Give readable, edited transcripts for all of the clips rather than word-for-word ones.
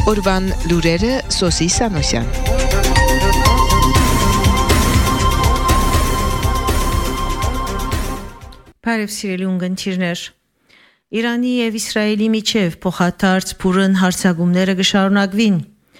Օրվան լուրերը Սոսի Սանոսյան։ Բարև սիրելի ունգընտիրներ։ Իրանի եւ Իսրայելի միջև փոխադարձ փուրն հարձակումները կշարունակվին։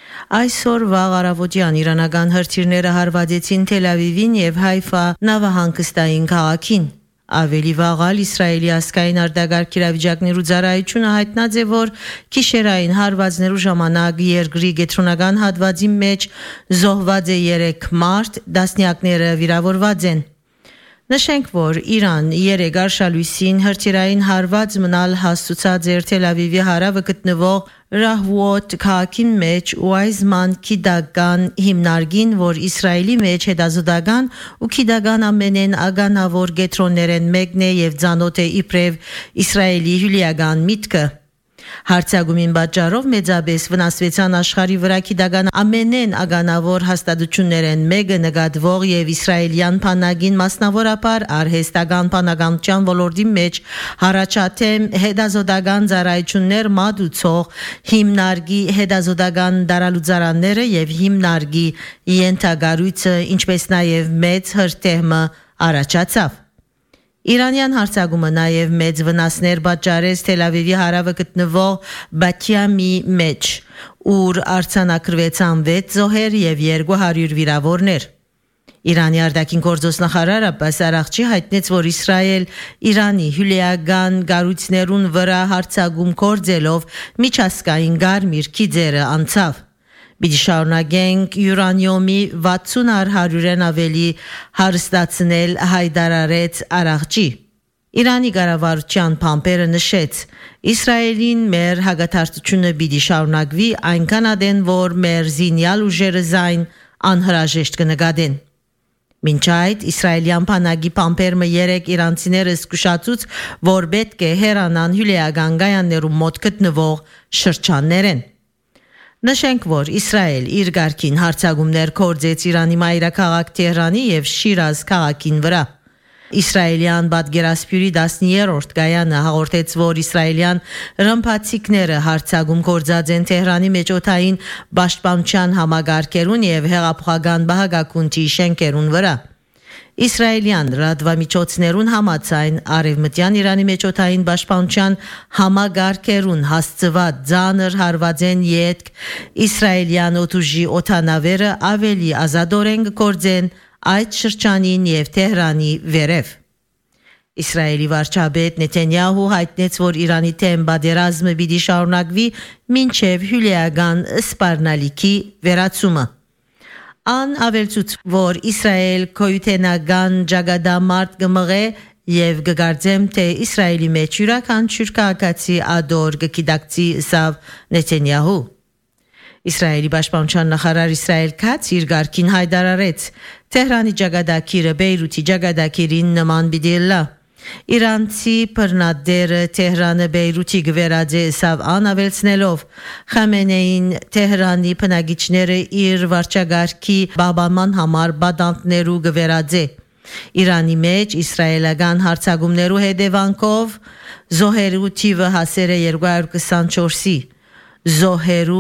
Այսօր վաղ առավոտյան իրանական հրթիռները հարվածեցին Թել Ավիվին եւ Հայֆա նավահանգստային քաղաքին։ Ավելի վաղալ Իսրայելի ազգային արտգաղթ իրավիճակներու ծառայությունը հայտնած է, որ գիշերային հարվածներու ժամանակ երկրի գետրոնական հատվածի մեջ զոհված է 3 մարդ, դասնյակները վիրավորված են։ Նշենք, որ Իրան երեկ արշալույսին հրթիռային հարված մնալ հաստուցած էր Թել Ավիվի հարավը գտնվող Ռահվոտ քաղաքին մեջ ու այզման քիդական հիմնարկին, որ Իսրայելի մեջ հետազոտական ու քիդական ամենեն ագանավոր գետրոններեն մեկն է եւ ցանոթ է իբրև Իսրայելի հյուրիական միտքը։ Հարցագումին պատճառով մեծապես վնասվեցան աշխարհի վրա քիդական ամենեն ագանավոր հաստատություններեն մեկը նկատվող եւ իսրայելյան բանակին մասնավորապես արհեստական բանականության ոլորտի մեջ հարաճաթեմ հետազոտական ծառայություններ մատուցող հիմնարկի հետազոտական դարալուծարանները եւ հիմնարկի ենթագարույցը, ինչպես նաեւ մեծ հրթիռը առաջացավ։ Իրանյան հարձակումը նաև մեծ վնասներ պատճառեց Թել Ավիվի հարավը գտնվող Բաթյամի մեջ, ուր արձանագրվեցան 6 զոհեր եւ 200 վիրավորներ։ Իրանի արտաքին գործոստ նախարար Աբբաս Արաղչի հայտնեց, որ Իսրայել Իրանի հյուրիական գառույցներուն վրա հարձակում կործելով միջազգային գարմիր քիծերը անցավ։ Պիտի շարունակենք յուրանիումի 60-100-ն ավելի հարստացնել հայտարարեց Արաղչի։ Իրանի կառավարության փամփերը նշեց. Իսրայելին մեր հակաթարթությունը պիտի շարունակվի այնքան ադեն, որ մեր զինյալ ուժերը զայն անհրաժեշտ կնկատեն։ Մինչ այդ իսրայելյան բանակի փամփերը երեք իրանցիները զսկուշացուց, որ պետք է հեռանան հյուրիական գայաններու մոտ գտնվող շրջաններեն։ Նշենք, որ Իսրայել իր ղարքին հարձակումներ կործեց Իրանի մայրաքաղաք Թեհրանի եւ Շիրազ քաղաքին վրա։ Իսրայելյան պատգերասփյուրի 10-րդ գայանը հաղորդեց, որ իսրայելյան ռմբացիքները հարձակում կործած են Թեհրանի մեջօթային պաշտպանության համագարկերուն եւ հեղափոխական բահագակունտի շենքերուն վրա։ Իսրայելյան լրատվամիջոցներուն համաձայն արևմտյան Իրանի մեջօթային պաշտպանության համագարկերուն հասցված ծանր հարվածեն յետք իսրայելյան օդուժի օդանավերը ավելի ազատորեն կործեն այդ շրջանին եւ Թեհրանի վերև։ Իսրայելի վարչապետ Նեթանյահու հայտնեց, որ Իրանի թեմ պատերազմը պիտի շարունակվի մինչև հյուրիական սպառնալիքի վերացումը։ Ան ավելցուց, որ Իսրայել քոյութենական ճակատամարտ կմղե եւ կգարձեմ, թե Իսրայելի մեջ յուրաքանչյուր քաղաքացի ադոր կգիտակցի սավ Նեթանյահու։ Իսրայելի պաշտպանության նախարար Իսրայել Քաց իր ղարքին հայտարարեց. Թեհրանի ճակատագիրը Բեյրութի ճակատագիրին նման պիտի լա։ Իրանցի բռնադերը Թեհրանը Բեյրութի գվերաձե սավ անավելցնելով Խամենեին Թեհրանի բնակիչները իր վարչագարքի բաբաման համար բադանտներու գվերաձե։ Իրանի մեջ իսրայելական հարձակումներու հետևանքով զոհերու թիվը հասել է 224-ի։ Զոհերու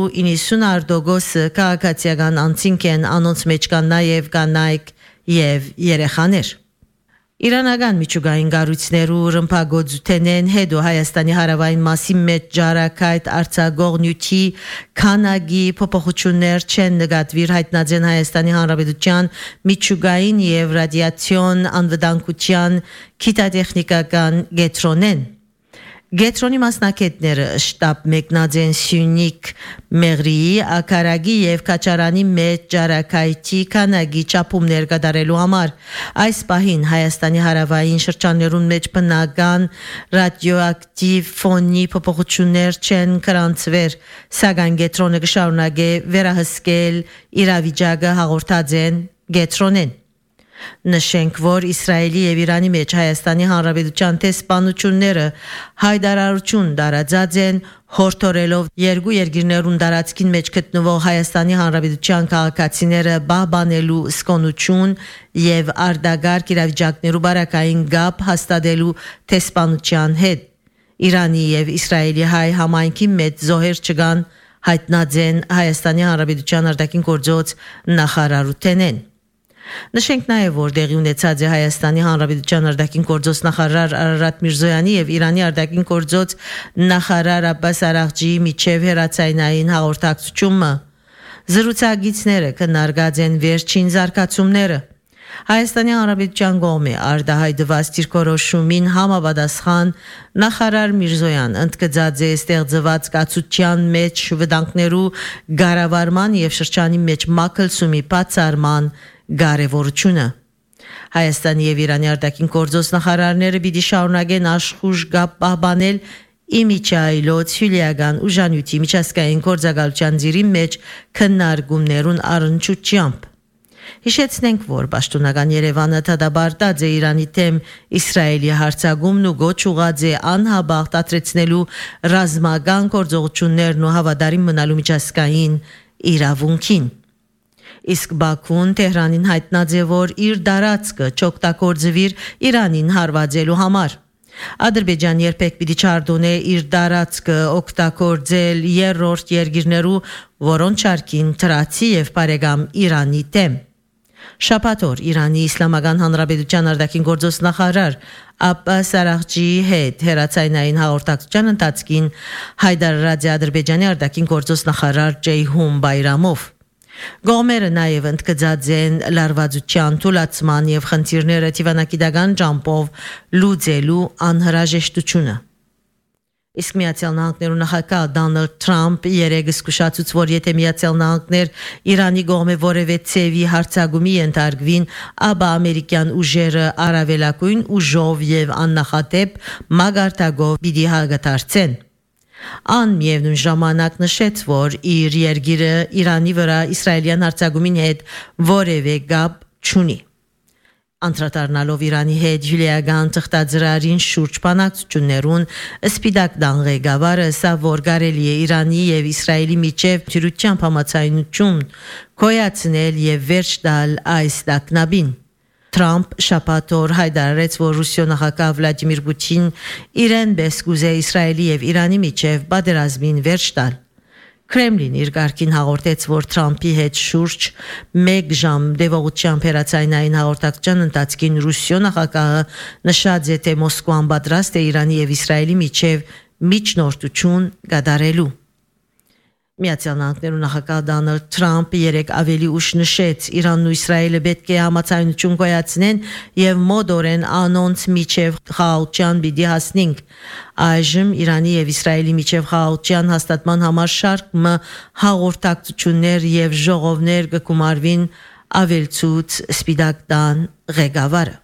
90%-ը քաղաքացիական անձինք են, անոնց մեջ կան նաև կանայք եւ երեխաներ։ Իրանական միջուկային գառույցներու ռմբագործութենեն հետո Հայաստանի հարավային մասի մեջ ջարակայտ արձակող նյութի քանակի փոփոխություններ չեն նկատվի հայտնած են Հայաստանի Հանրապետության միջուկային եւ ռադիացիոն անվտանգության գիտատեխնիկական կենտրոնեն։ Գետրոնի մասնակետները շտաբ մեկնածեն Սյունիք Մեղրիի, Ակարագի եւ Կաչարանի մեջ ջարակայթի քանակի չափումներ կատարելու համար։ Այս պահին Հայաստանի հարավային շրջաններուն մեջ բնական ռադիոակտիվ ֆոնի փոփոխություններ չեն գրանցվել, սակայն գետրոնը կշարունակե վերահսկել իրավիճակը հաղորդած են գետրոնեն։ Նշենք, որ Իսրայելի եւ Իրանի մեջ Հայաստանի Հանրապետության տեսփանությունները հայտարարություն տարածած են հորդորելով երկու երկրներուն տարածքին մեջ գտնվող Հայաստանի Հանրապետության քաղաքացիները բահբանելու սկոնություն եւ արտագաղթ իրավիճակներու բարակային գապ հաստատելու տեսփանության հետ։ Իրանի եւ Իսրայելի հայ համայնքի մեջ զոհեր չկան, հայտնած են Հայաստանի Հանրապետության արտաքին գործոց նախարարութենեն։ Նշենք նաև, որ տեղի ունեցած է Հայաստանի Հանրապետության արտաքին գործոց նախարար Արարատ Միրզոյանի եւ Իրանի արտաքին գործոց նախարար Աբբաս Արաղջիի միջև հերացայնային հաղորդակցությունը։ Զրուցակիցները քննարկած են վերջին զարգացումները։ Հայաստանի Հանրապետության կողմի արտահայտված դիրքորոշումին համապատասխան նախարար Միրզոյան ընդգծած է ստեղծված կացության մեջ վտանգներու կառավարման եւ շրջանի մեջ մակլսումի բացառման կարևորությունը։ Հայաստանի եւ Իրանի արտաքին գործոց նախարարները պիտի շարունակեն աշխուժ կապ պահպանել իմիջայլոց հյուրիական ուժանյութի միջազգային գործակալության ձիրի մեջ քննարկումներուն առնչությամբ։ Հիշեցնենք, որ պաշտոնական Երևանը դադարած է Իրանի դեմ Իսրայելի հարձակումն ու գոչ ուղղած է անհաբաղ դադրեցնելու ռազմական գործողություններն ու հավատարիմ մնալու միջազգային իրավունքին։ Իսկ Բաքուն Թեհրանին հայտնած է, որ իր դարածքը չօգտագործվիր Իրանին հարվածելու համար։ Ադրբեջան երբեք պիտի չարդոնե իր դարածքը օգտագործել երրորդ երկիրներու, որոնց շարքին թրացի եւ բարեկամ Իրանի դեմ։ Շաբաթ օր Իրանի Իսլամական Հանրապետության արտաքին գործոց նախարար Աբբաս Արաղջիի հետ հերացայնային հաղորդակցության ընթացքին հայտարարած է Ադրբեջանի արտաքին գործոց նախարար Ջեյհուն Բայրամով։ Գոմերը նաև ընդգծած են լարվածության թուլացման եւ խնդիրները դիվանագիտական ճամփով լուծելու անհրաժեշտությունը։ Իսկ Միացյալ Նահանգներու նախագահ Դոնալդ Թրամփ երեկ զսկուշացուց, որ եթե Միացյալ Նահանգներ Իրանի կողմէ որևէ ցեվի հարձակումի ենթարկվին, ապա ամերիկյան ուժերը առավելագույն ուժով եւ աննախադեպ մագարտակով պիտի հաղթարցեն։ Ան միևնույն ժամանակ նշեց, որ իր երկիրը Իրանի վրա իսրայելյան հարձակումին հետ որևէ կապ չունի։ Անդրադառնալով Իրանի հետ հյուրիական թղթադրարին շուրջ բանակցություններուն Սպիտակ տան ղեկավարը ասա, որ կարելի է Իրանի եւ Իսրայելի միջև թյուրությամբ համաձայնություն գոյացնել եւ վերջ տալ այս տագնապին։ Թրամփ շաբաթ օր հայտարարեց, որ Ռուսիա նախագահ Վլադիմիր Պուտին իրեն պես կուզե Իսրայելի եւ Իրանի միջև պատերազմին վերջ տալ։ Կրեմլին իր կարգին հաղորդեց, որ Թրամփի հետ շուրջ 1 ժամ դեպողությամբ հերացայնային հաղորդակցության ընթացքին Ռուսիա նախագահը նշած է, թե Մոսկվան պատրաստ է Իրանի եւ Իսրայելի միջև միջնորդություն կատարելու։ Միացյալ Նահանգներու նախագահ Դոնալդ Թրամփը երեկ ավելի ուշ նշեց, Իրանն ու Իսրայելը պետք է համաձայնություն գոյացնեն եւ մոդորեն անոնց միջև խաղաղության պիտի հասնենք։ Այժմ Իրանի եւ Իսրայելի միջև խաղաղության հաստատման համար շարք հաղորդակցություններ եւ ժողովներ կգումարվին, ավելցուց Սպիտակ տան ղեկավարը։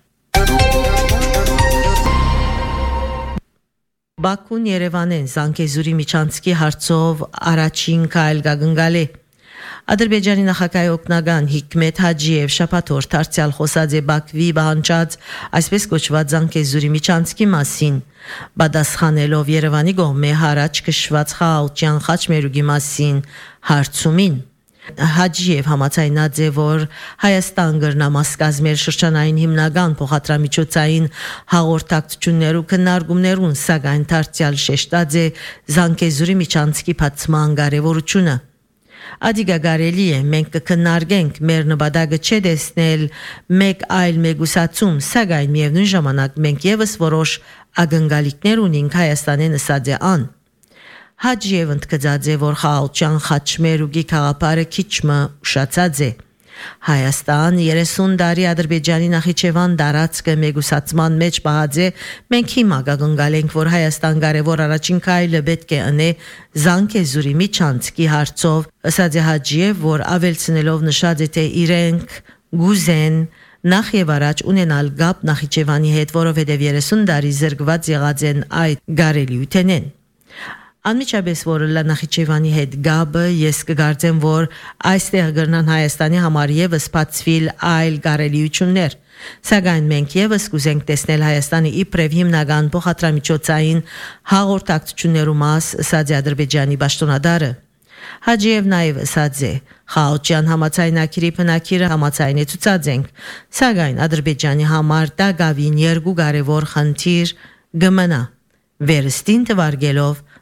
Բաքուն Երևանեն Զանգեզուրի միջանցքի հարցով առաջին քայլ կգնգալի։ Ադրբեջանի նախագահի օգնական Հիկմետ Հաջիև շաբաթ օր դարձյալ խոսած է Բաքվի բանջած այսպես կոչված Զանգեզուրի միջանցքի մասին, պատասխանելով Երևանի կողմէ հարաճ քշված խաղաղության խաչմերուկի մասին հարցումին։ Հաջիև համաձայնած է, որ Հայաստան գրնամաս կազմել շրջանային հիմնական փոխադրամիջոցային հաղորդակցություններու քննարկումներուն, սակայն դարձյալ շեշտած է Զանգեզուրի միջանցքի բացման կարևորությունը։ Ադիգա կարելի է, մենք կքննարկենք, մեր նպատակը չէ տեսնել մեկ այլ մեգուսացում, սակայն միևնույն ժամանակ մենք եւս որոշ ակնկալիքներ ունենք Հայաստանեն ըսած է ան։ Հաջիև ընդգծած է, որ խաղաղության խաչմերուկի գաղափարը քիչմը ուշացած է։ Հայաստան 30 տարի Ադրբեջանի Նախիջևան տարածքը մեգուսացման մեջ պահած է, մենք հիմա կգնգալենք, որ Հայաստան կարևոր առաջին քայլը պետք է ընե Զանգեզուրի միջանցքի հարցով, ըսած է Հաջիև, որ ավելցնելով նշած է, թե իրենք գուզեն նախ եւ առաջ ունենալ գապ Նախիջևանի հետ, որովհետեւ 30 տարի զրկված եղած են այդ գարելիութենեն։ Անմիջապես որ Նախիջևանի հետ գաբը ես կգարձեմ, որ այստեղ գրնան Հայաստանի համար եւս բացվիլ այլ կարելիություններ, սակայն մենք եւս կուզենք տեսնել Հայաստանի իբրև հիմնական փոխադրամիջոցային հաղորդակցություններու մաս, ըսած է Ադրբեջանի պաշտոնադարը։ Հաջիև նաեւ ըսած է, խաղաղության համաձայնագիրի բնակիրը համաձայնեցուցած ենք, սակայն Ադրբեջանի համար դա գավին երկու կարևոր խնդիր գմնա, վերստին թվարկելով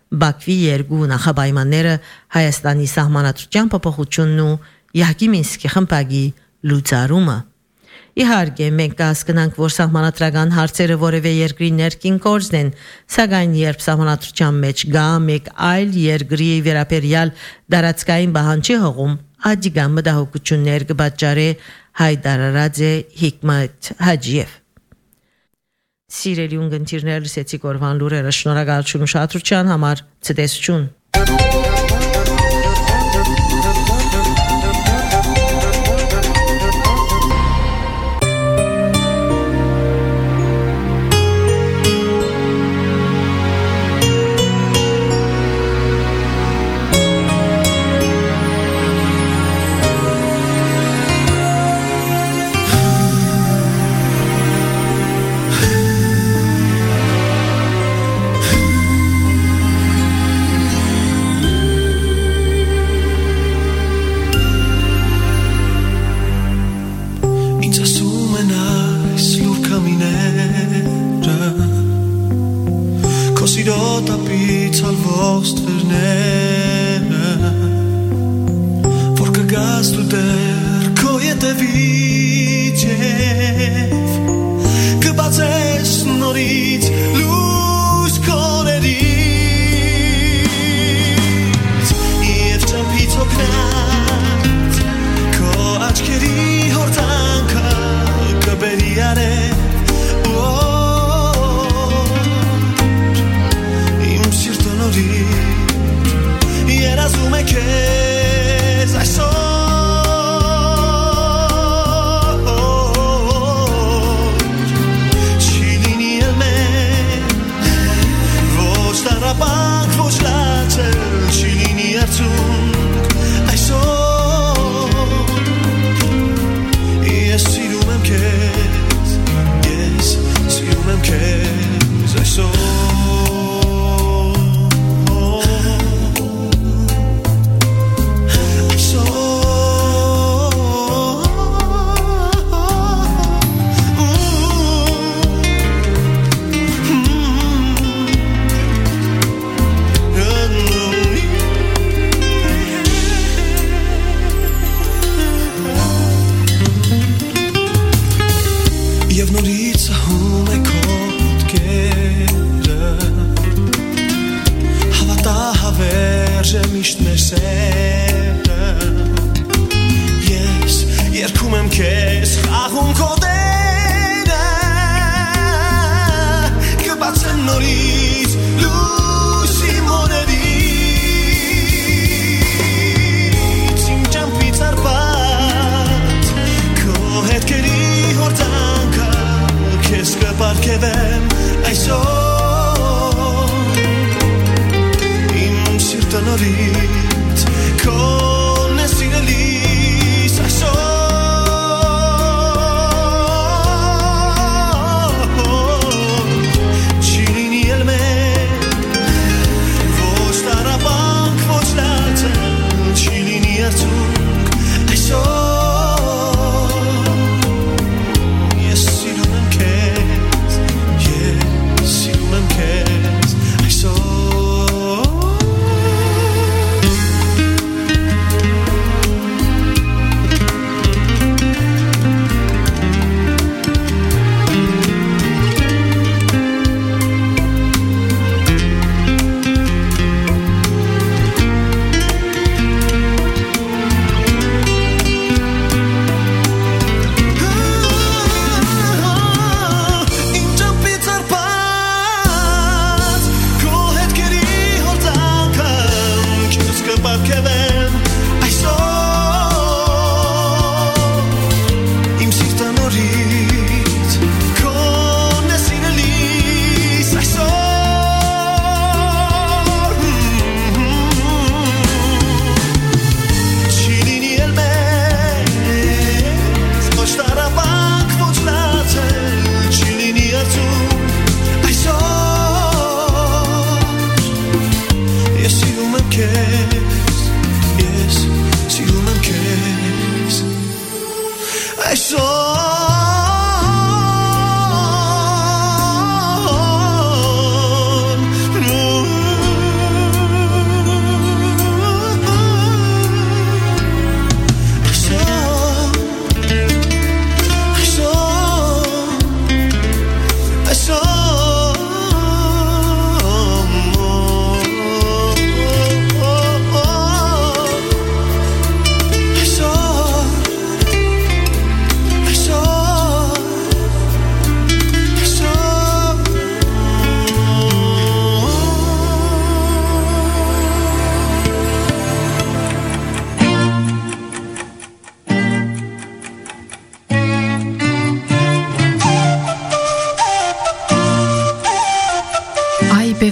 Բաքվի երկու նախապայմանները Հայաստանի սահմանադրության փոփոխությունն ու Յակի Մինսկի խմբակի լուծարումը։ Իհարկե, մենք կհասկանանք, որ սահմանադրական հարցերը որևէ երկրի ներքին գործն են, սակայն երբ սահմանադրության մեջ գա մեկ այլ երկրի վերաբերյալ դարածքային բանջի հողում, ադիգա մտահոգություններ կբաճարի հայտարարած է Հիկմետ Հաջիև։ Սիրելի ունգընտիրներ, լսեցիք օրվան լուրերը, շնորհակալություն ուշադրության համար, ցտեսություն։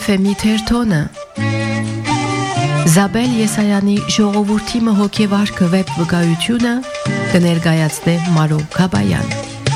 FM-ի թերթոնը Զաբել Եսայանի ժողովրդի հոգեվարքը վեբ վկայությունը կներկայացնե Մարո Գաբայան։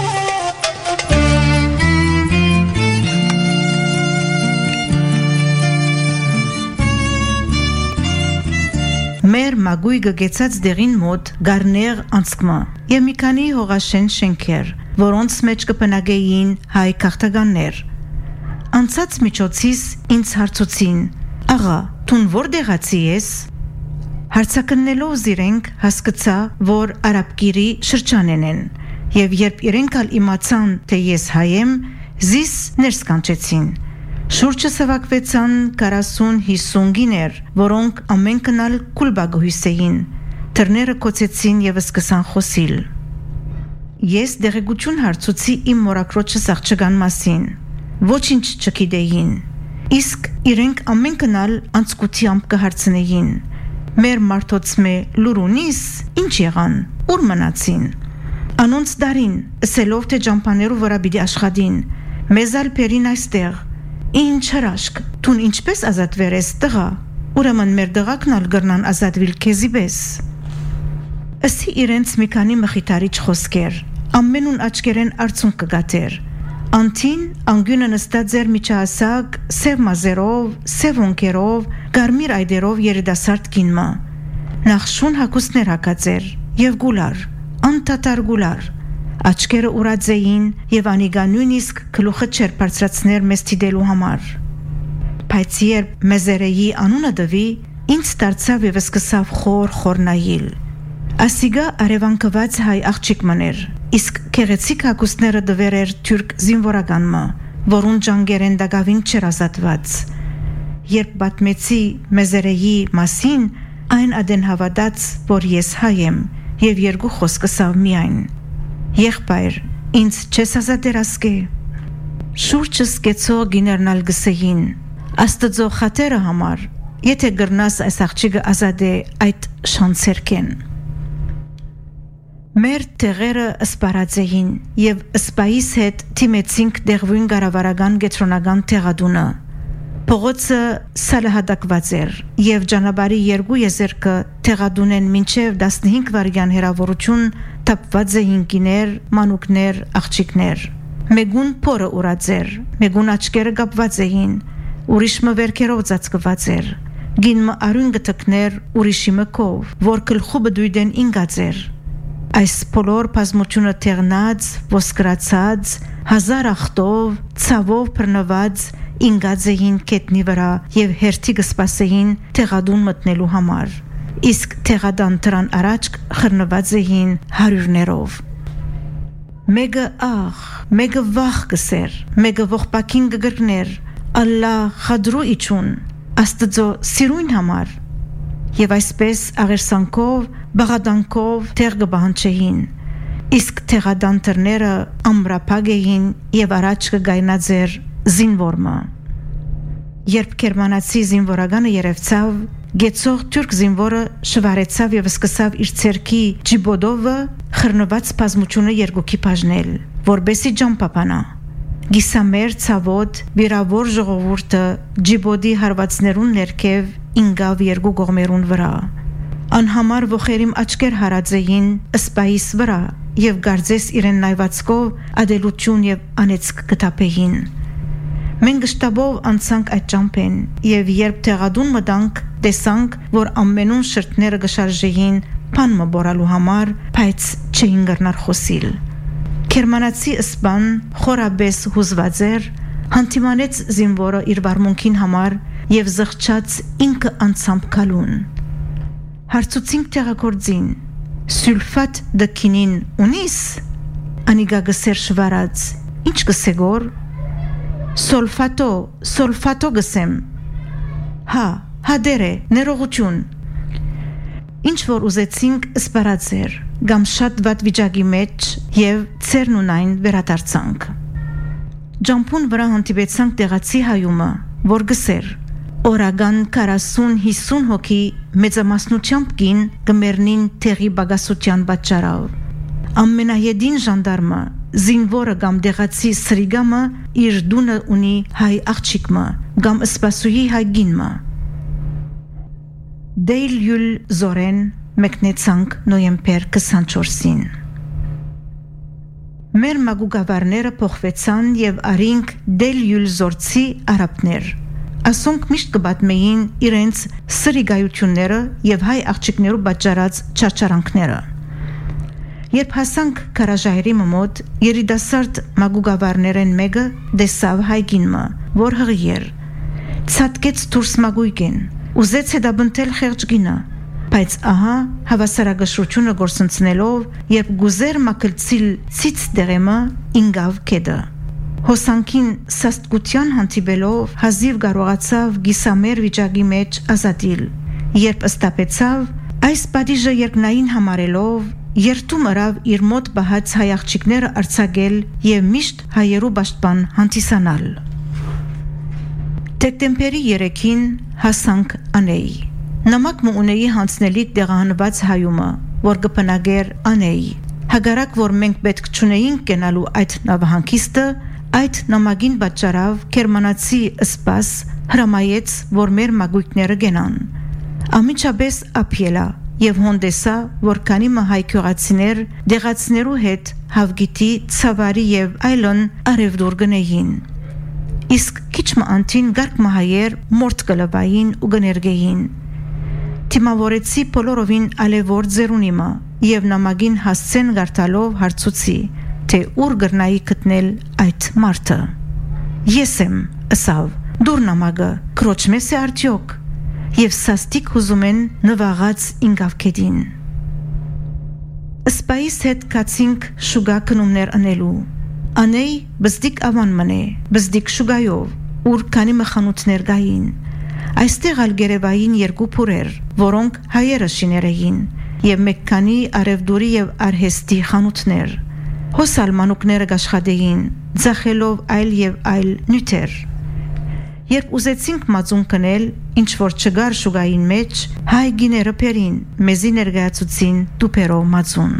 Մեր մագույգը գեցած դեղին մոտ գարներ անցկմա եւ մի քանի հողաշեն շենքեր, որոնց մեջ կպնագեին հայ քաղաքականներ։ Անցած միջոցից ինձ հարցուցին. «Աղա, տուն որտեղացի ես»։ Հարցակնելով զիրենք հասկացա, որ արաբկիրի շրջանեն են, եւ երբ իրենք ալ իմացան, թե ես հայ եմ, զիս ներս կանչեցին։ Շուրջը սավակվեցան 40-50 գիներ, որոնք ամենքն ալ կուլբագոհիս էին։ Թռները կոծեցին եւ սկսան խոսիլ։ Ես դեղեցություն հարցուցի իմ մորակրոջս աղջկան մասին։ Ոչինչ չգիտեին, իսկ իրենք ամենքն ալ անցկությամբ կհարցնեին. «Մեր մարդոցմե լուրունիս ինչ եղան, ուր մնացին»։ Անոնց դարին, ասելով թե ջամփաներու վրա պիտի աշխատին, մեզ ալ բերին այստեղ։ Ինչ հրաշք, տուն ինչպես ազատվեր ես տղա, ուրեմն մեր դղակն ալ գրնան ազատվիլ քեզի պես։ Ասի իրենց մի քանի մխիթարիչ խոսքեր, ամենուն աչքերեն արցունք կգատեր։ Անտին անգյունը նստած էր միջահասակ, սև մազերով, սև ունկերով, կարմիր այդերով երիտասարդ կինմը։ Նախշուն հագուստներ հագած էր եւ գուլար, անտատար գուլար։ Աչքերը ուրած էին եւ անիգա նույնիսկ գլուխը չեր բարձրացներ մեզ դիտելու համար։ Բայց երբ մեզերեի անունը դվի, ինձ դարձավ եւ սկսավ խոր նայել։ Ասիգա արևանկված հայ աղջիկ մներ, իսկ քեղեցիկ հագուստները դվեր էր թուրք զինվորականմը, որուն ջանգերեն դակավին չեր ազատված։ Երբ պատմեցի մեզերեի մասին, այն ադեն հավատաց, որ ես հայ եմ եւ երկու խոսք ասավ միայն. «Եղբայր, ինձ չես ազատեր ասկե»։ Շուրջս կեցող գիներն ալ գսեին. «Աստծո խաթերը համար, եթե գրնաս այս աղջիկը ազատե, այդ շանսերքեն»։ Մեր տեղերը սպարած էին եւ սպայիս հետ թիմեցինք դեղվույն գարավարական գետրոնական տեղադունը։ Փողոցը սալահատակված էր եւ ճանապարհի երկու եզերքը տեղադունեն մինչեւ 15 վայրկյան հեռավորություն թափված էին գիներ, մանուկներ, աղջիկներ։ Մեգուն փորը ուրած էր, մեգուն աչքերը կապված էին, ուրիշը վերքերով ծածկված էր։ Գինը արուն գտկներ ուրիշի մկով, որ գլխու բդույդեն ինգած էր։ Այս բոլոր բազմությունը թեղնած, ոսկրացած, հազար ախտով, ցավով բռնված ինգած էին կետնի վրա եւ հերթի կսպասեին տեղադուն մտնելու համար։ Իսկ տեղադան դրան առաջ խռնված էին հարյուրներով։ Մեկը աղ, մեկը վախ կսեր, մեկը ողբակին կգրկներ, ալլահ խադրու իջուն, աստծո սիրուն համար։ Եվ այսպես աղերսանքով, բաղադանքով տեղ կբանջեին, իսկ տեղադան թռները ամրապագ էին եւ առաջ կգայնած էր զինվորը։ Երբ գերմանացի զինվորականը երևցավ, գեցող թուրք զինվորը շվարեցավ եւ սկսավ իր ցերքի ջիբոդովը խռնված բազմությունը երկուքի բաժնել, որբեսի ջամփապանա։ Գիսամեր ցավոտ վիրավոր ժողովուրդը ջիբոդի հարվածներուն ներքև ինգավ երկու կողմերուն վրա։ Անհամար ողերիմ աչքեր հարածեին սպայիս վրա եւ գարձես իրեն նայվածքով ադելություն եւ անեցք կտապեին։ Մենք շտաբով անցանք այդ ճամփեն եւ երբ տեղադուն մտանք, տեսանք, որ ամենուն շրթները գշարժեին բանը բորալու համար, բայց չէին գռնար խոսիլ։ Գերմանացի սպան խորաբես հուզված էր, հանդիմանեց զինվորը իր վարմունքին համար եւ զղջաց ինքը անցամբ կալուն։ Հարցուցինք տեղակորձին. «Սուլֆատ դքինին ունիս»։ Անիգա գսեր շվարած. «Ինչ գսեգոր»։ «Սոլֆատո գսեմ»։ «Հա դերը, ներողություն»։ Ինչ որ ուզեցինք սպարած էր, գամ շատ վատ վիճակի մեջ եւ ցերնունայն վերադարձանք։ Ջամփուն վրա հանդիպեցանք տեղացի հայումը, որ գսեր. «Օրական 40-50 հոգի մեծամասնությամբ կին գմերնին տեղի բագասության պատճառով։ Ամենահետին ժանդարմը, զինվորը կամ դեղացի սրիգամը իր դունը ունի հայ աղջիկը, գամ սպասուհի հայգինմը Դեյլ յուլ զորեն մեկնեցանք նոյեմբեր 24-ին Մեր մագուգավարները փոխվեցան եւ արինք Դեյլ յուլ զորցի արաբներ Ասոնք միշտ կբատմեին իրենց սրիգայությունները եւ հայ աղջիկներու պատճառած չարչարանքները Երբ հասանք Կարաժայրի մոտ, երիտասարդ մագուգավարներեն մեկը դեսավ հայգինմը, որ հղիեր, ցածկեց դուրս մագույկին, ուզեց հետաբնտել խեղճգինը, բայց ահա հավասարակշռությունը գործընծնելով, երբ գուզեր մակլցիլ ցից դերեմը ինգավ կեդը։ Հոսանքին սաստկության հանդիպելով հազիվ կարողացավ գիսամեր վիճակի մեջ ազատիլ, երբ ըստապեցավ, այս պատիժը երկնային համարելով Երթում արավ իր մոտ բահած հայ աղջիկները արձակել եւ միշտ հայերու պաշտպան հանդիսանալ։ Դեկտեմբերի 3-ին հասանք Անեի։ Նամակ մունեի հանցնելիք դեղահանված հայումը, որ կփնագեր Անեի։ Հագարակ որ մենք պետք չունեինք կենալու այդ նավահանգիստը, այդ նամակին պատճառավ Գերմանացի սպաս հրամայեց, որ մեր մագույկները գենան։ Ամիջապես ապիելա Եվ հոնդեսա, որ կանի մահայ քյողացիներ դեղացներու հետ հավգիտի, ցավարի եւ այլն արևդուր գնեին։ Իսկ քիչ մանտին գարկ մահայեր մորտ կլավային ու գներգեին։ Թիմավորեցի բոլորովին ալևոր ձերունիմը եւ նամագին հասցեն գարտալով հարցուցի, թե ուր գրնայի գտնել այդ մարդը։ Ես եմ, ըսավ, դուր նամագը, քրոջ մեզ է արդյոք։ Եվ սաստիկ հուզում են նվաղած ինգավքեդին։ Սպայիս հետ կացինք շուգա կնումներ անելու։ Անեի բզդիկ ավան մնե, բզդիկ շուգայով, ուր կանի մխանութներ գային։ Այստեղ ալ գերևային երկու փուրեր, որոնք հայերը շիներ էին, եւ մեկ քանի արևդուրի եւ արհեստի խանութներ։ Հոսալ մանուկները գաշխատեին, ձախելով այլ եւ այլ նյութեր։ Երբ ուզեցինք մածուն կնել, ինչ որ չգար շուգային մեջ, հայ գիները պերին, մեզի ներգայացուցին դուպերով մածուն։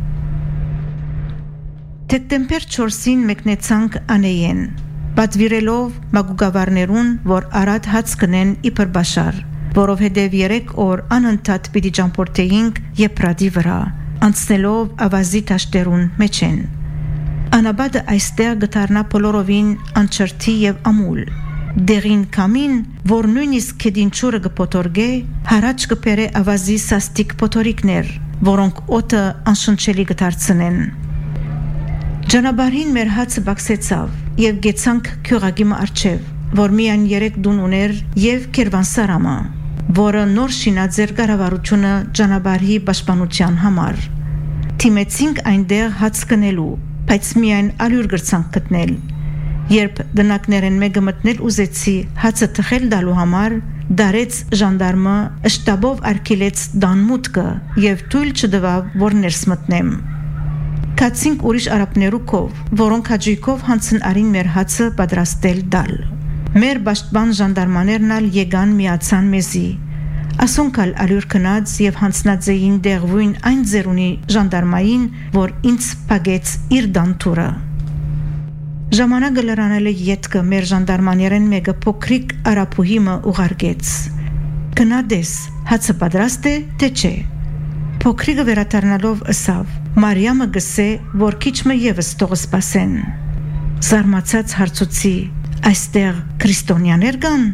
Դեկտեմբեր 4-ին մեկնեցանք Անեյեն, պատվիրելով մագուգավարներուն, որ արատ հաց կնեն իբր բաշար, որովհետև 3 օր անընդհատ պիտի ճամփորդեինք Եփրատի վրա, անցնելով ավազի տաշտերուն մեջ են։ Անաբադը այստեղ գտարնա բոլորովին անչրթի եւ ամուլ։ Դերին կամին, որ նույնիսկ կեդինչուրը գպոտորգե, հարաճ կպերը ավազի սաստիկ պոտորիկներ, որոնք օտը անշնչելի գտարցնեն։ Ճանապարհին մեր հացը բաքսեցավ եւ գեցանք քյուրագիմը արջև, որ միայն 3 դուն ուներ եւ Կերվանսարամը, որը նոր շինած էր կառավարությունը ճանապարհի պաշտպանության համար։ Թիմեցինք այնտեղ հաց կնելու, բայց միայն ալյուր գրցանք գտնել։ Երբ դնակներեն մեկը մտնել ուզեցի հացը թխել դալու համար, դարեց ժանդարմը շտաբով արկելեց դան մուտքը եւ թույլ չտվավ, որ ներս մտնեմ։ Կացինք ուրիշ արաբներու կով, որոնք հաջիկով հանցն արին մեր հացը պատրաստել դալ։ Մեր պաշտպան ժանդարմաներն ալ եկան միացան մեզի։ Ասոնքալ ալյուր կնած եւ հանցնած էին դեղվույն այն ձերունի ժանդարմային, որ ինձ փագեց իր դանտուրը։ Ժամանակը լրանել է ետքը մեր ժանդարմաներեն մեկը փոքրիկ արաբուհիմը ուղարկեց։ Կնադես, հացը պատրաստ է, թե չէ։ Փոքրիկը վերադառնալով ըսավ. Մարիամը գսե, որ քիչը եւս թող սպասեն։ Զարմացած հարցուցի. Այստեղ քրիստոնյաներ կան։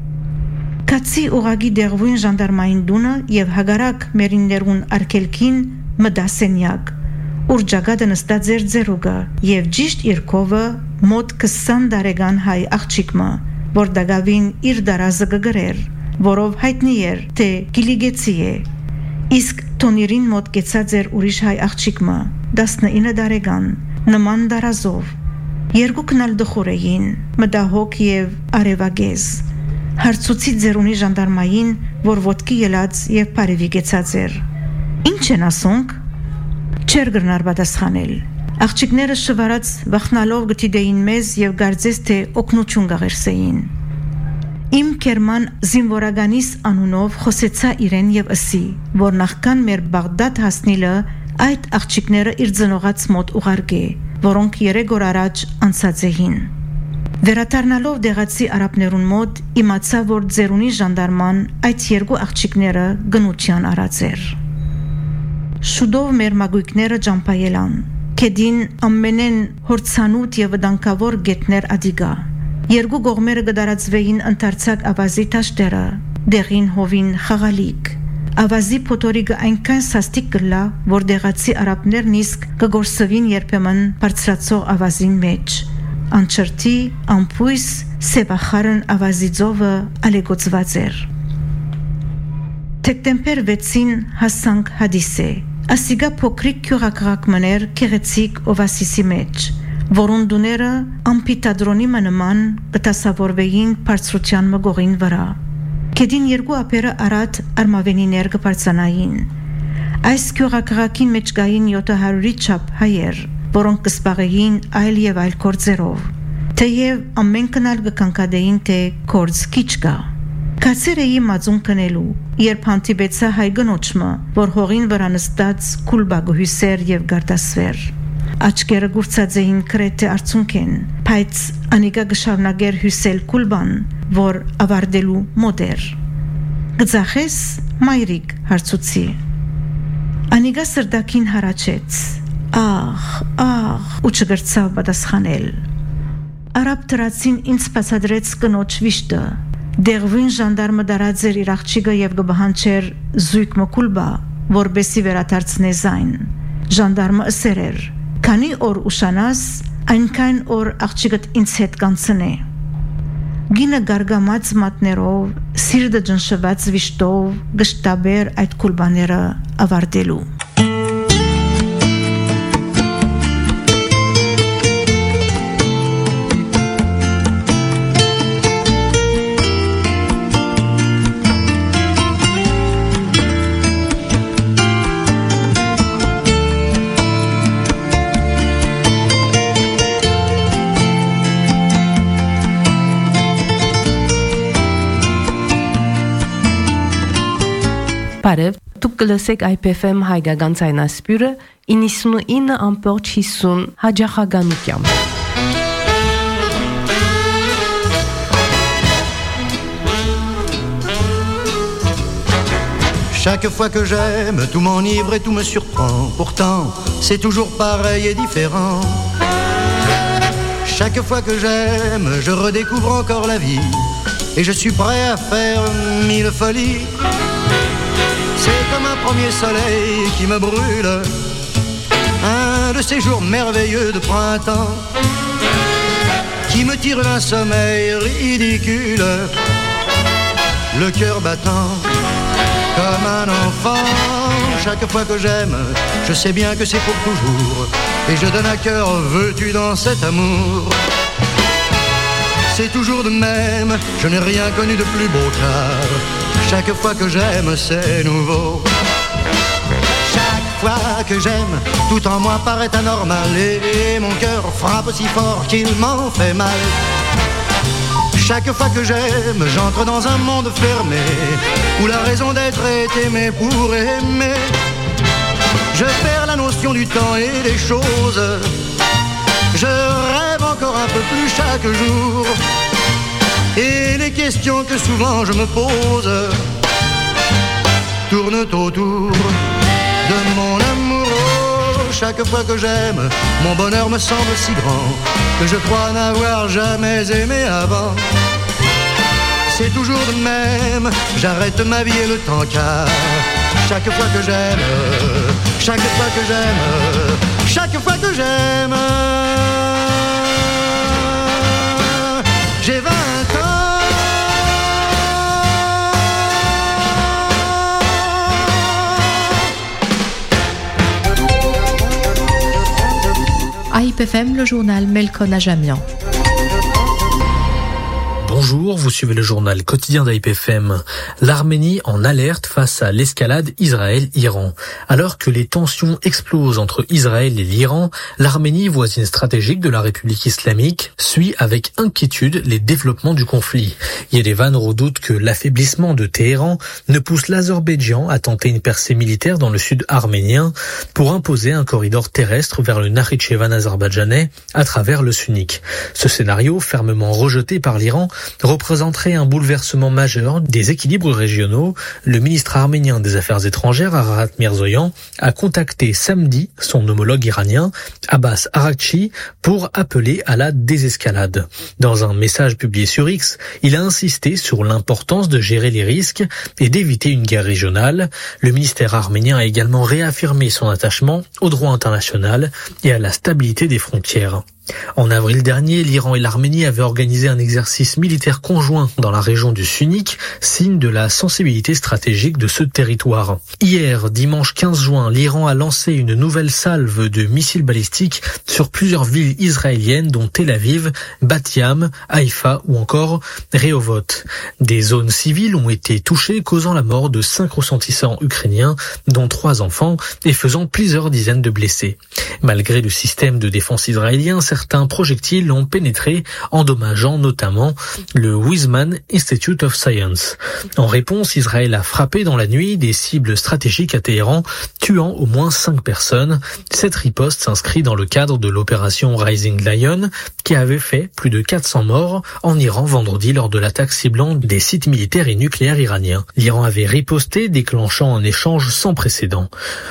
Կացի ուղագի դեղվույն ժանդարմային դունը եւ հագարակ մերիններուն արկելքին մդասենյակ, ուր ջագադը նստած էր ձերուգը եւ ճիշտ իր կովը մոտ 20 տարեկան հայ աղջիկը, որ դագավին իր դարազը գգրեր, որով հայտնի էր, թե գիլիգեցի է, իսկ տոնիրին մոտ գեցած էր ուրիշ հայ աղջիկը, 19 տարեկան, նման դարազով, երկուքն ալ դխուր էին, մտահոգ եւ արևագեզ, հարցուցի ձերունի ժանդարմային, որ ոտքի ելած եւ բարևի գեցած էր։ Ինչ են ասոնք։ Չեր գրնար պատասխանել։ Աղջիկները շվարած վախնալով գտիդեին մեզ եւ գարձես թե օգնություն գաղերսեին։ Իմ Կերման զինվորականիս անունով խոսեցա իրեն եւ ըսի, որ նախքան մեր Բաղդադ հասնիլը այդ աղջիկները իր ծնողած մոտ ուղարկե, որոնք 3 օր առաջ անցած էին։ Վերադառնալով դեղացի արաբներուն մոտ իմացա, որ ձերունի ժանդարման այդ երկու աղջիկները գնության արածեր։ Շուտով մեր մագույկները ջամփայելան։ Կեդին ամենեն հորցանուտ եւ վտանգավոր գետներ ադիգա։ Երկու կողմերը կդարածվեին ընդարձակ ավազի տաշտերը, դեղին հովին խաղալիք։ Ավազի փոթորիկը այնքան սաստիկ կլա, որ դեղացի արաբներն իսկ կգործվին երբեմն բարձրացող ավազին մեջ։ Անչրտի, ամփույս, սեվախարն ավազի ծովը ալեգոցված էր։ Դեկտեմբեր 6-ին հասանք Հադիսե։ Ասիգա փոքրիկ քյուղակղակ մներ քեղեցիկ օվասիսի մեջ, որուն դուները ամփիտադրոնի նման կտասավորվեին բարձրության մգողին վրա։ Կեդին երկու ափերը արատ արմավենիներ կբարձանային։ Այս քյուղակղակին մեջ գային 700-ի չափ հայեր, որոնք կսպաղեին այլ եւ այլ գործերով։ Թեև ամեն կնալ կկանկադեին թե գործ քիչ կա։ Կացեր էի մածուն կնելու, երբ հանդիպեցա հայ գնոջը, որ հողին վրա նստած կուլբագ հյուսեր եւ գարտասվեր։ Աչքերը գուրցած էին կրեթե արցունքեն, բայց անիկա գշարնագեր հյուսել կուլբան, որ ավարտելու մոտ էր։ Գծախես մայրիկ հարցուցի։ Անիկա սրդակին հարաճեց։ Աղ, ու չգրցավ պատասխանել։ Արաբ տրացին ինձ բացադրեց կնոջ վիշտը։ Դեղվին ժանդարմը դարած էր իր աղջիկը եւ գբահանչեր զույգ մկուլբա, որբեսի վերադարձնե զայն։ Ժանդարմը ըսեր էր. «Քանի օր ուշանաս, այնքան օր աղջիկդ ինձ հետ կանցնե»։ Գինը գարգամած մատներով, սիրտը ջնշված վիշտով գշտաբեր այդ կուլբաները ավարտելու։ Բարև, դուք կլսեք IPFM հայկական ցայնասպյուրը 99.50 հաջախագանությամբ։ Chaque fois que j'aime, tout m'enivre et tout me surprend. Pourtant, c'est toujours pareil et différent. Chaque fois que j'aime, je redécouvre encore la vie. Et je suis prêt à faire 1000 folies. C'est comme un premier soleil qui me brûle, un de ces jours merveilleux de printemps, qui me tire d'un sommeil ridicule, le cœur battant comme un enfant. Chaque fois que j'aime, je sais bien que c'est pour toujours, et je donne à cœur, veux-tu dans cet amour. C'est toujours de même, je n'ai rien connu de plus beau car chaque fois que j'aime, c'est nouveau. Chaque fois que j'aime, tout en moi paraît anormal et mon cœur frappe si fort qu'il m'en fait mal. Chaque fois que j'aime, j'entre dans un monde fermé où la raison d'être est aimer pour aimer. Je perds la notion du temps et des choses. Je rêve encore un peu plus chaque jour. Et les questions que souvent je me pose tournent autour de mon amour. Chaque fois que j'aime, mon bonheur me semble si grand que je crois n'avoir jamais aimé avant. C'est toujours de même, j'arrête ma vie et le temps car chaque fois que j'aime, chaque fois que j'aime, chaque fois que j'aime, j'ai 20 ans. IPFM, le journal Melko Najamian. Bonjour, vous suivez le journal quotidien d'IPFM. L'Arménie en alerte face à l'escalade Israël-Iran. Alors que les tensions explosent entre Israël et l'Iran, l'Arménie, voisine stratégique de la République islamique, suit avec inquiétude les développements du conflit. Yerevan redoute que l'affaiblissement de Téhéran ne pousse l'Azerbaïdjan à tenter une percée militaire dans le sud arménien pour imposer un corridor terrestre vers le Nakhitchevan azerbaïdjanais à travers le Sunnik. Ce scénario, fermement rejeté par l'Iran, représenterait un bouleversement majeur des équilibres régionaux. Le ministre arménien des Affaires étrangères, Ararat Mirzoyan, a contacté samedi son homologue iranien, Abbas Araghchi, pour appeler à la désescalade. Dans un message publié sur X, il a insisté sur l'importance de gérer les risques et d'éviter une guerre régionale. Le ministère arménien a également réaffirmé son attachement au droit international et à la stabilité des frontières. En avril dernier, l'Iran et l'Arménie avaient organisé un exercice militaire conjoint dans la région du Sunnik, signe de la sensibilité stratégique de ce territoire. Hier, dimanche 15 juin, l'Iran a lancé une nouvelle salve de missiles balistiques sur plusieurs villes israéliennes dont Tel Aviv, Bat Yam, Haïfa ou encore Rehovot. Des zones civiles ont été touchées, causant la mort de 5 ressortissants ukrainiens, dont 3 enfants, et faisant plusieurs dizaines de blessés. Malgré le système de défense israélien, certains projectiles ont pénétré, endommageant notamment le Weizmann Institute of Science. En réponse, Israël a frappé dans la nuit des cibles stratégiques à Téhéran, tuant au moins 5 personnes. Cette riposte s'inscrit dans le cadre de l'opération Rising Lion, qui avait fait plus de 400 morts en Iran vendredi lors de l'attaque ciblant des sites militaires et nucléaires iraniens. L'Iran avait riposté, déclenchant un échange sans précédent.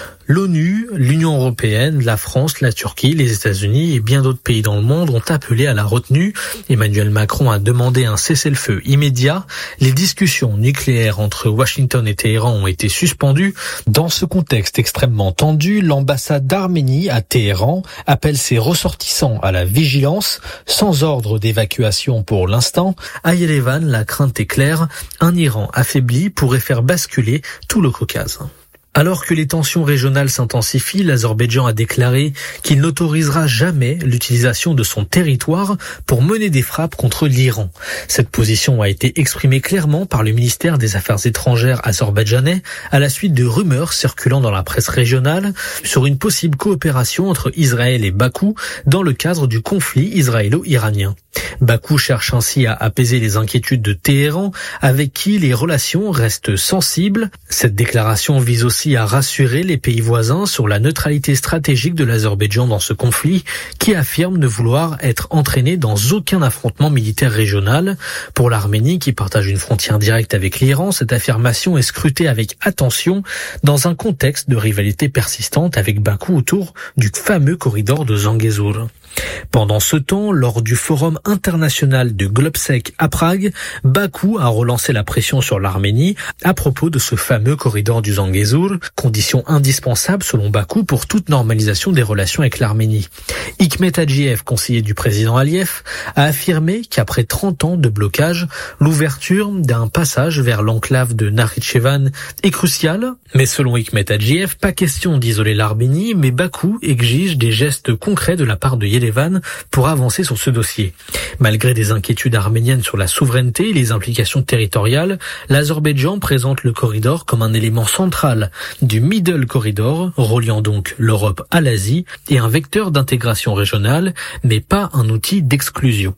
L'ONU, l'Union européenne, la France, la Turquie, les États-Unis et bien d'autres pays dans le monde ont appelé à la retenue. Emmanuel Macron a demandé un cessez-le-feu immédiat. Les discussions nucléaires entre Washington et Téhéran ont été suspendues. Dans ce contexte extrêmement tendu, l'ambassade d'Arménie à Téhéran appelle ses ressortissants à la vigilance, sans ordre d'évacuation pour l'instant. À Yerevan, la crainte est claire, un Iran affaibli pourrait faire basculer tout le Caucase. Alors que les tensions régionales s'intensifient, l'Azerbaïdjan a déclaré qu'il n'autorisera jamais l'utilisation de son territoire pour mener des frappes contre l'Iran. Cette position a été exprimée clairement par le ministère des Affaires étrangères azerbaïdjanais à la suite de rumeurs circulant dans la presse régionale sur une possible coopération entre Israël et Bakou dans le cadre du conflit israélo-iranien. Bakou cherche ainsi à apaiser les inquiétudes de Téhéran, avec qui les relations restent sensibles. Cette déclaration vise aussi à rassurer les pays voisins sur la neutralité stratégique de l'Azerbaïdjan dans ce conflit, qui affirme ne vouloir être entraîné dans aucun affrontement militaire régional. Pour l'Arménie, qui partage une frontière directe avec l'Iran, cette affirmation est scrutée avec attention dans un contexte de rivalité persistante avec Bakou autour du fameux corridor de Zangezur. Pendant ce temps, lors du forum international de Globsec à Prague, Bakou a relancé la pression sur l'Arménie à propos de ce fameux corridor du Zangezur, condition indispensable selon Bakou pour toute normalisation des relations avec l'Arménie. Hikmet Hadjiyev, conseiller du président Aliyev, a affirmé qu'après 30 ans de blocage, l'ouverture d'un passage vers l'enclave de Nakhitchevan est cruciale. Mais selon Hikmet Hadjiyev, pas question d'isoler l'Arménie, mais Bakou exige des gestes concrets de la part de Yerevan pour avancer sur ce dossier. Malgré des inquiétudes arméniennes sur la souveraineté et les implications territoriales, l'Azerbaïdjan présente le corridor comme un élément central du Middle Corridor, reliant donc l'Europe à l'Asie, et un vecteur d'intégration régionale, mais pas un outil d'exclusion.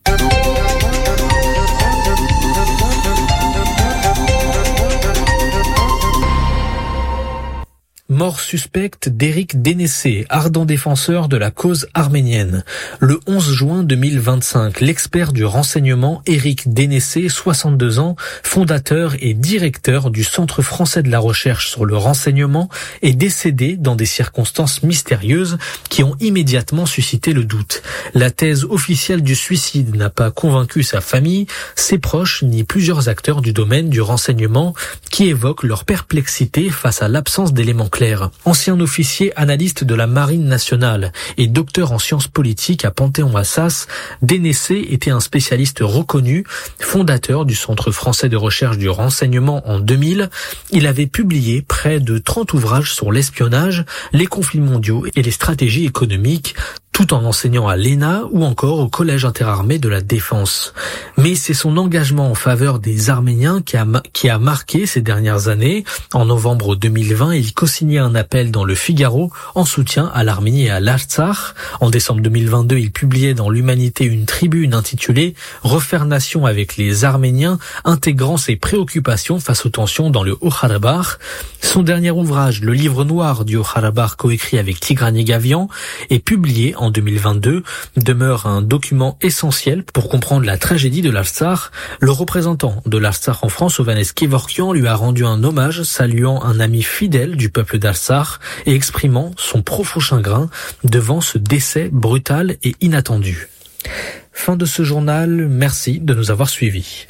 Mort suspecte d'Éric Dénessé, ardent défenseur de la cause arménienne. Le 11 juin 2025, l'expert du renseignement Éric Dénessé, 62 ans, fondateur et directeur du Centre français de la recherche sur le renseignement, est décédé dans des circonstances mystérieuses qui ont immédiatement suscité le doute. La thèse officielle du suicide n'a pas convaincu sa famille, ses proches ni plusieurs acteurs du domaine du renseignement qui évoquent leur perplexité face à l'absence d'éléments clairs. Ancien officier analyste de la Marine nationale et docteur en sciences politiques à Panthéon-Assas, Dénessé était un spécialiste reconnu, fondateur du Centre français de recherche du renseignement en 2000. Il avait publié près de 30 ouvrages sur l'espionnage, les conflits mondiaux et les stratégies économiques. tout en enseignant à l'ENA ou encore au Collège interarmé de la Défense. Mais c'est son engagement en faveur des Arméniens qui a marqué ces dernières années. En novembre 2020, il co-signait un appel dans le Figaro en soutien à l'Arménie et à l'Artsakh. En décembre 2022, il publiait dans l'Humanité une tribune intitulée « Refaire nation avec les Arméniens », intégrant ses préoccupations face aux tensions dans le Haut-Karabakh. Son dernier ouvrage, le livre noir du Haut-Karabakh, coécrit avec Tigran Yegavian, et publié en 2022, demeure un document essentiel pour comprendre la tragédie de l'Artsakh. Le représentant de l'Artsakh en France, Ovanes Kevorkian, lui a rendu un hommage saluant un ami fidèle du peuple d'Artsakh et exprimant son profond chagrin devant ce décès brutal et inattendu. Fin de ce journal, merci de nous avoir suivis.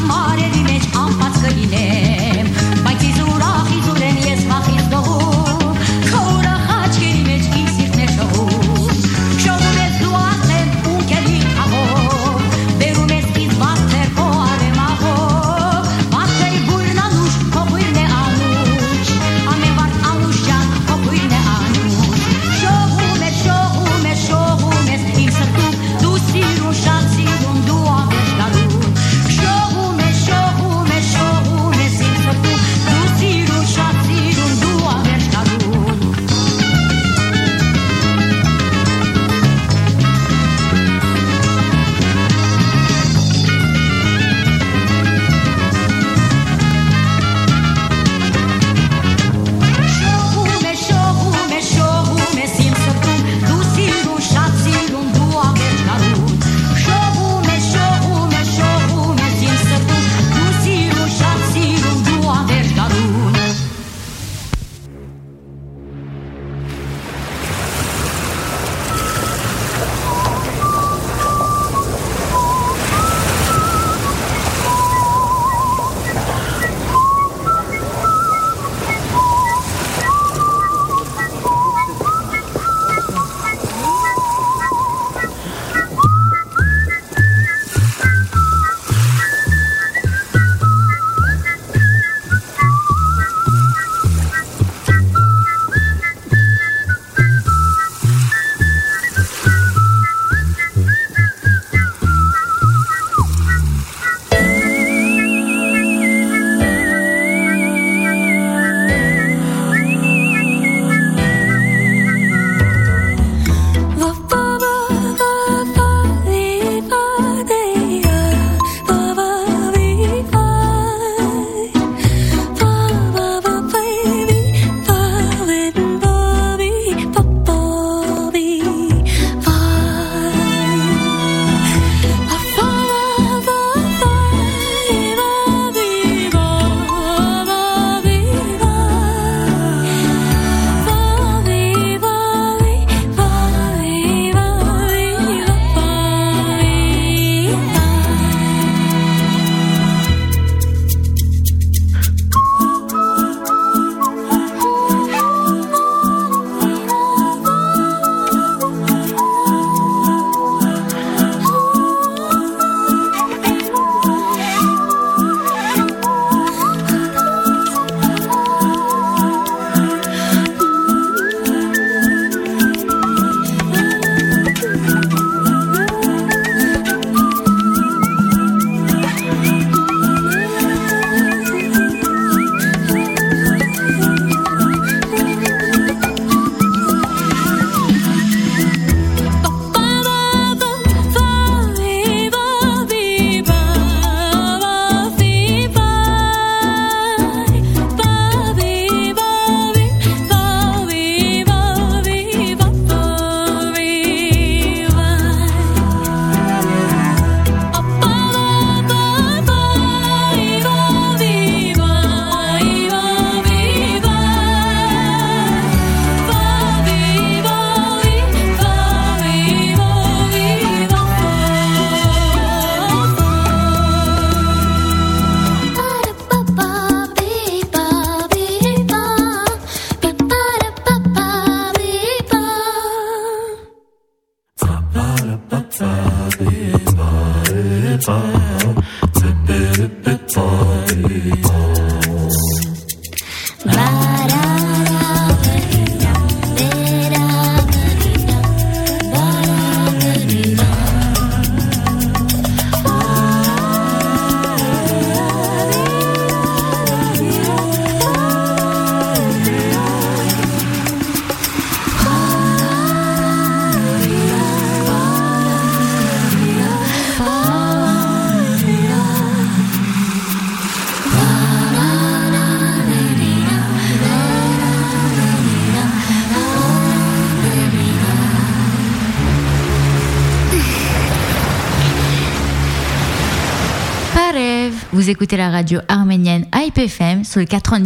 Vous écoutez la radio arménienne IPFM sur le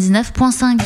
99.5.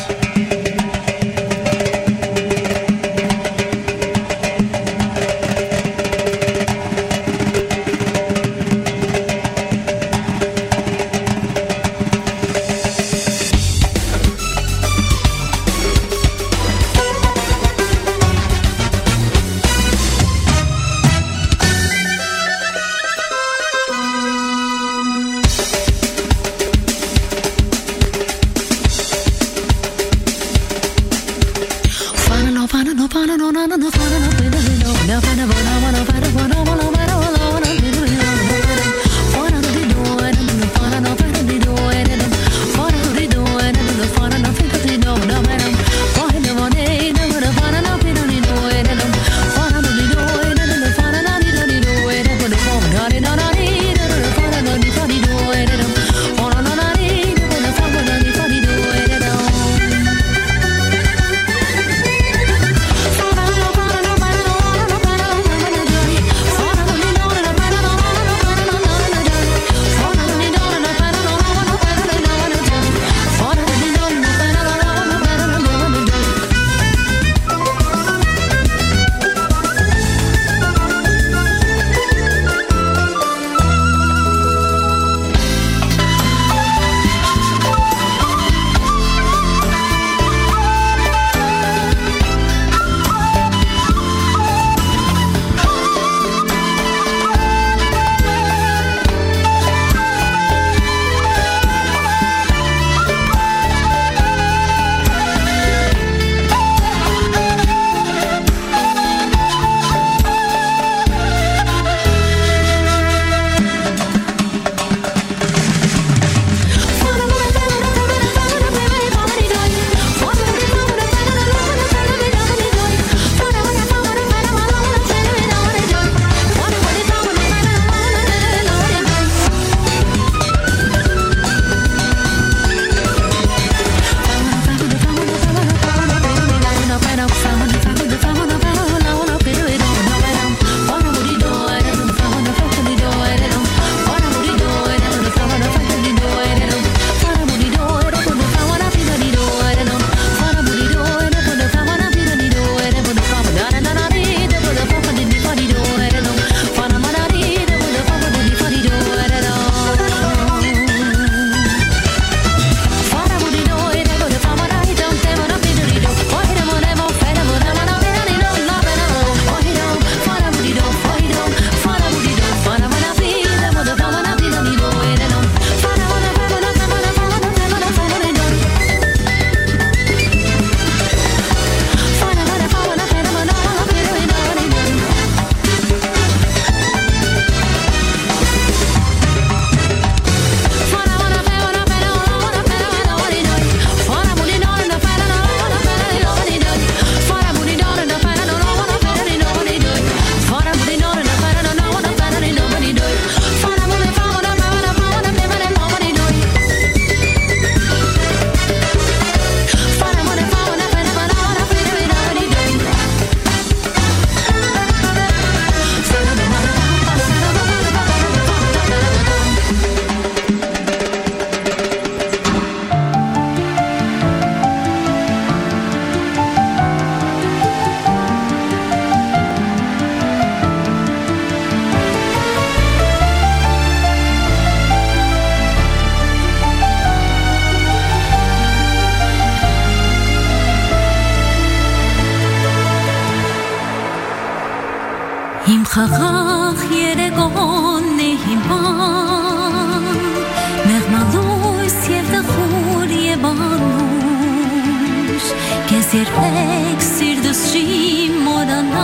Խաղաղ երեկոն է հիման Մեղմալույս և դխուր և անուշ Կեզ երբեք սիրտս չի մորանա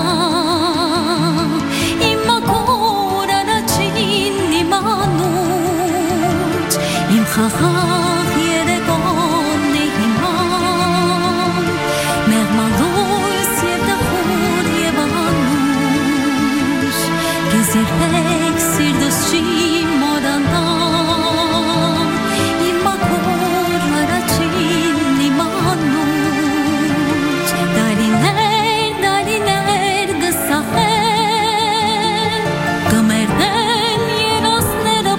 Իմ մաքուր առաջին իմ անուշ Իմ խաղաղ երեկոն է հիման Մեղմալույս և դխուր և անուշ Կեզ երբեք սիրտս չի մորանա Իմ մաքուր առաջին իմ անուշ Դարիներ գսահեն Կմերնեն երասները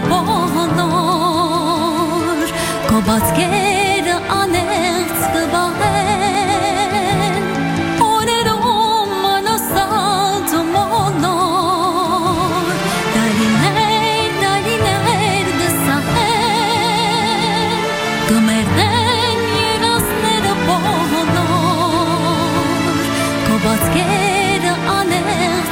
պողնոր Քո բացկերը անեղծ կբահեն Օրերում անասած ու մոնոր Դարիներ գսահեն Կմերնեն երասները պողնոր Քո բացկերը անեղծ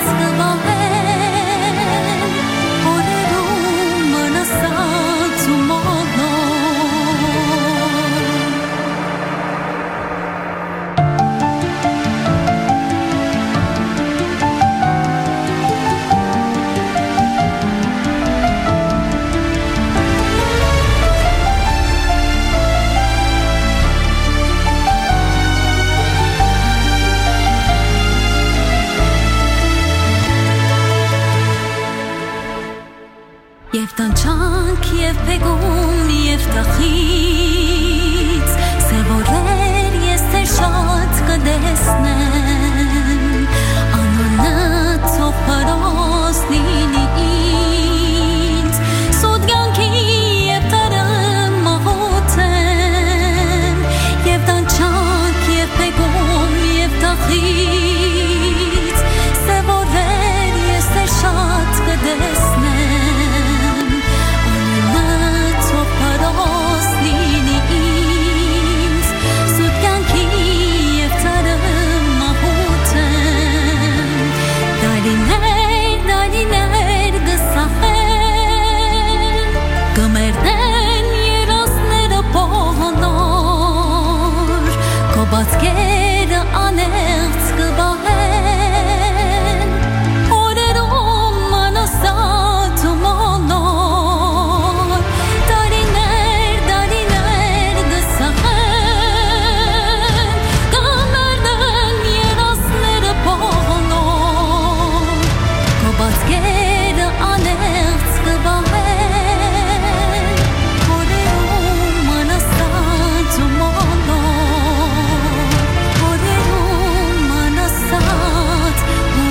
կբահեն Օրերում անասած ու մոնոր Եվ տանչանք, և պեգում, և տախից Սևորեր ես թեր շատ կդեսնեմ Անոնը ծով պարոս լինի ինձ Սոտ գյանքի և տարը մաղութեմ Եվ տանչանք, և պեգում, և տախից Սևորեր ես թեր շատ կդեսնեմ Դարիներ գսահեն Կմերնեն երասները պողնոր Քո բացկերը անեղծ կբահեն Օրերում անասած ու մոնոր Դարիներ գսահեն Կմերնեն երասները պողնոր Բացկերը անեղծ կբահեն Օրերում անասած ու մոնոր Օրերում անասած ու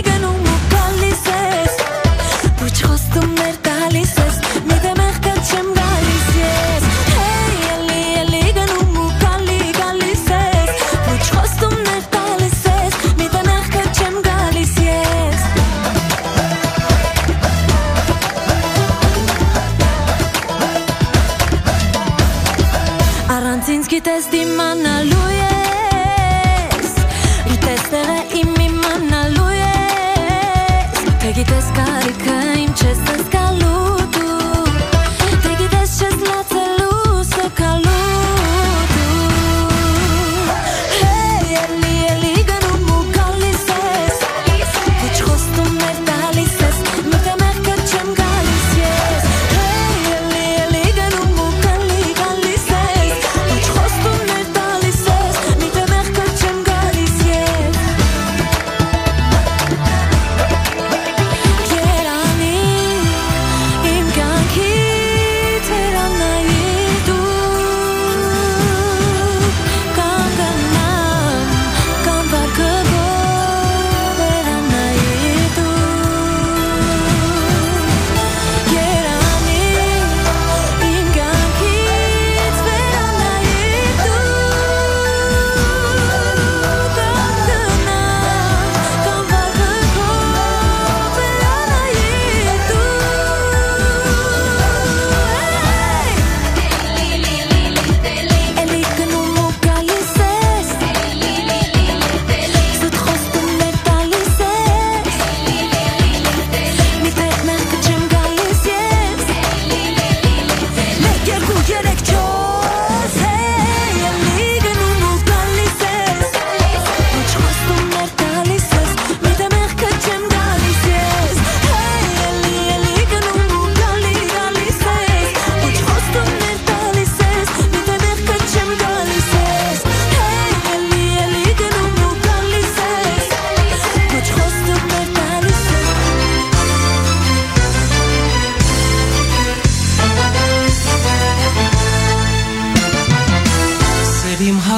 Puç xostum ner talises, midem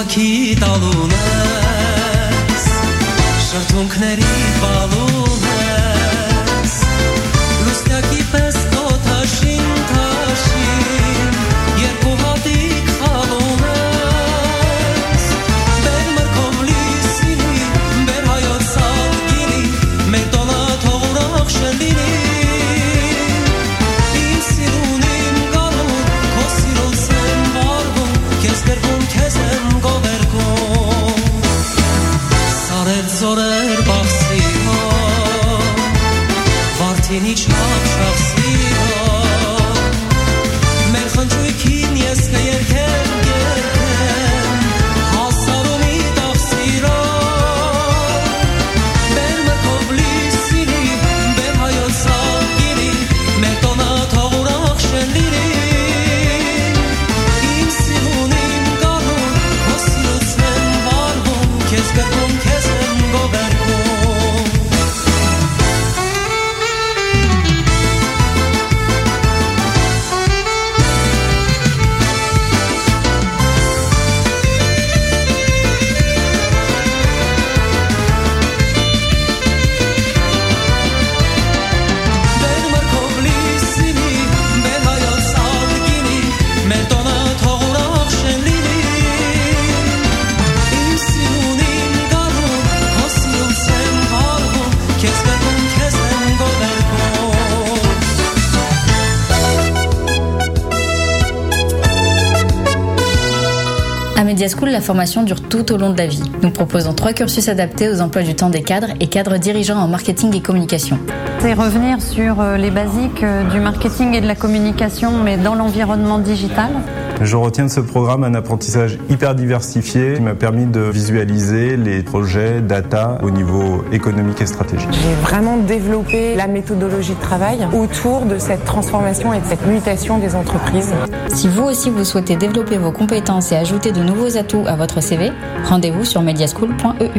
Լուսյակի տալուն ես Շրթունքների բալուն ես Լուսյակի պես կոթաշին թաշին Երկու հատիկ խալուն ես Բեր մրկով լիսինի Բեր հայոց սալգինի Մեր տոնա թողուրախ շնդինի Իմ սիրունին գալուն Քո սիրոց եմ վարվում Քեզ գրվում քեզ եմ գովերգում Սարեր զորեր բախսիհա Վարդինի չապ շախսիհա Մեր խնջույքին ես կերքեմ գերքեմ Հասարումի տախսիրա Բեր մրկով լիսինի Բեր հայոց սալգինի Մեր տոնա թողուրախ շնդինի Իմ սիրունին գալուն Քո սիրոց եմ վարվում Քեզ գրվում քեզ եմ գովերգում Բեր մրկով լիսինի Բեր հայոց սալգինի Մեր տոնա թողուրախ շնդինի Իմ սիրունին գալուն Քո սիրոց եմ վարվում Քեզ գրվում քեզ եմ գովերգում À Media School, la formation dure tout au long de la vie. Nous proposons 3 cursus adaptés aux emplois du temps des cadres et cadres dirigeants en marketing et communication. C'est revenir sur les basiques du marketing et de la communication, mais dans l'environnement digital. Je retiens de ce programme un apprentissage hyper diversifié qui m'a permis de visualiser les projets data au niveau économique et stratégique. J'ai vraiment développé la méthodologie de travail autour de cette transformation et de cette mutation des entreprises. Si vous aussi vous souhaitez développer vos compétences et ajouter de nouveaux atouts à votre CV, rendez-vous sur mediaschool.eu.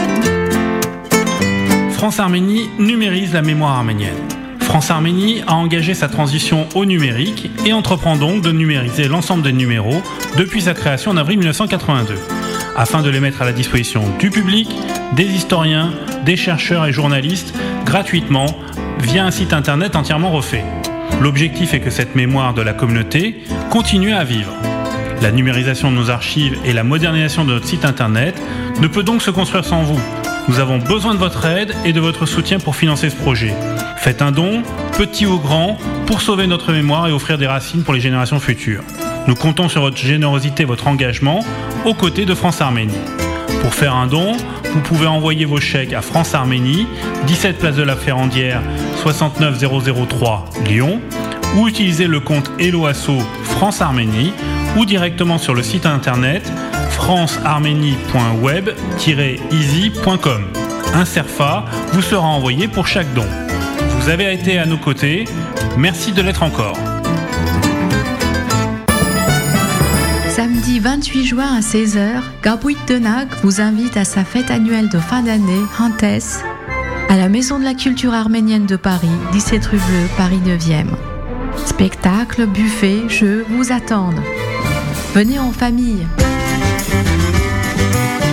France Arménie numérise la mémoire arménienne. France Arménie a engagé sa transition au numérique et entreprend donc de numériser l'ensemble des numéros depuis sa création en avril 1982, afin de les mettre à la disposition du public, des historiens, des chercheurs et journalistes gratuitement via un site internet entièrement refait. L'objectif est que cette mémoire de la communauté continue à vivre. La numérisation de nos archives et la modernisation de notre site internet ne peut donc se construire sans vous. Nous avons besoin de votre aide et de votre soutien pour financer ce projet. Faites un don, petit ou grand, pour sauver notre mémoire et offrir des racines pour les générations futures. Nous comptons sur votre générosité et votre engagement aux côtés de France Arménie. Pour faire un don, vous pouvez envoyer vos chèques à France Arménie, 17 place de la Ferrandière, 69003 Lyon, ou utiliser le compte Hello Asso France Arménie, ou directement sur le site internet francearménie.web-easy.com. Un CERFA vous sera envoyé pour chaque don. Vous avez été à nos côtés, merci de l'être encore. Samedi 28 juin à 16h, Gabouit Denag vous invite à sa fête annuelle de fin d'année, Hantes, à la Maison de la Culture Arménienne de Paris, 17 rue Bleue, Paris 9e. Spectacles, buffets, jeux vous attendent. Venez en famille.